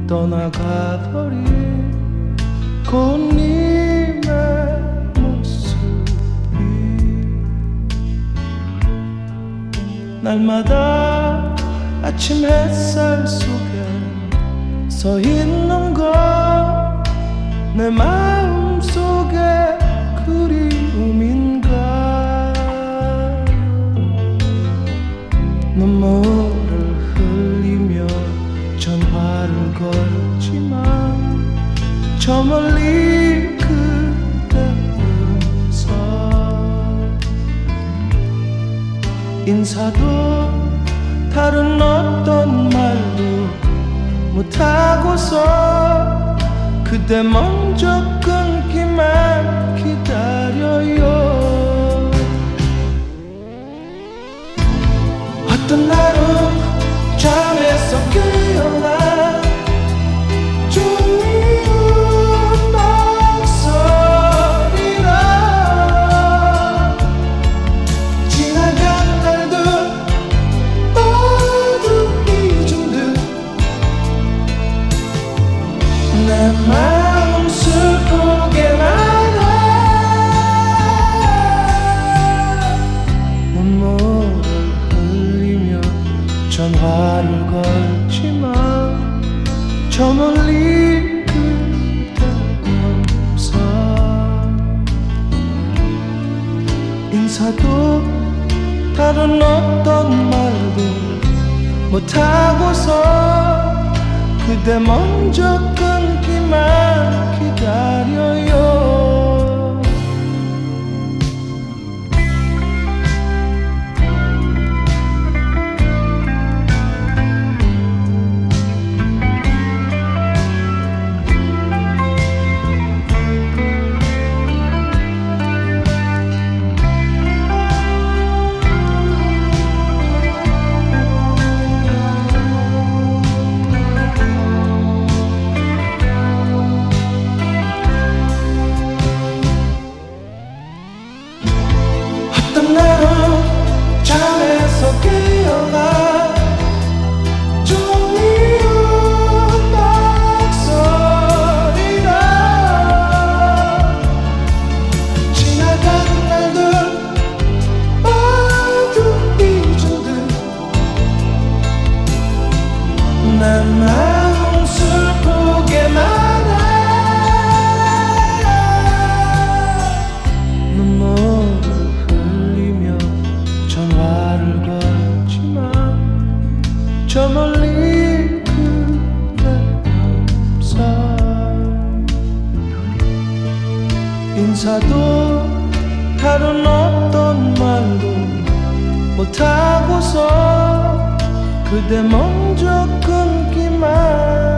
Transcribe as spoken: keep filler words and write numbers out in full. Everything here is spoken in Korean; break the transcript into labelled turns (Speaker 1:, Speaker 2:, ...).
Speaker 1: 떠나가버린 꽃님의 모습이 날마다 아침 햇살 속에 서 있는 것 내 마음 속에 그리움인가 눈물을 흘리며 전화를 걸지만 저 멀리 그대 음성 인사도 다른 어떤 말도 못하고서 그대 먼저 끊기만 기다려요. 어떤 날은 잠에서 깨어나 종이운 목소리라 지나간 날들 모두 잊은 듯 내 마음 슬프게만 해 눈물을 흘리며 전화를 걸지만 저 멀리 그대 음성 인사도 다른 어떤 말도 못하고서 그대 먼저 끊기만 기다려요. 어떤 날은 잠에서 깨어나 종이운 목소리라 지나간 날들 모두 잊은 듯 내 마음 슬프게만 해 눈물을 전화를 걸지만 저 멀리 그대 음성 인사도 다른 어떤 말도 못하고서 그대 먼저 끊기만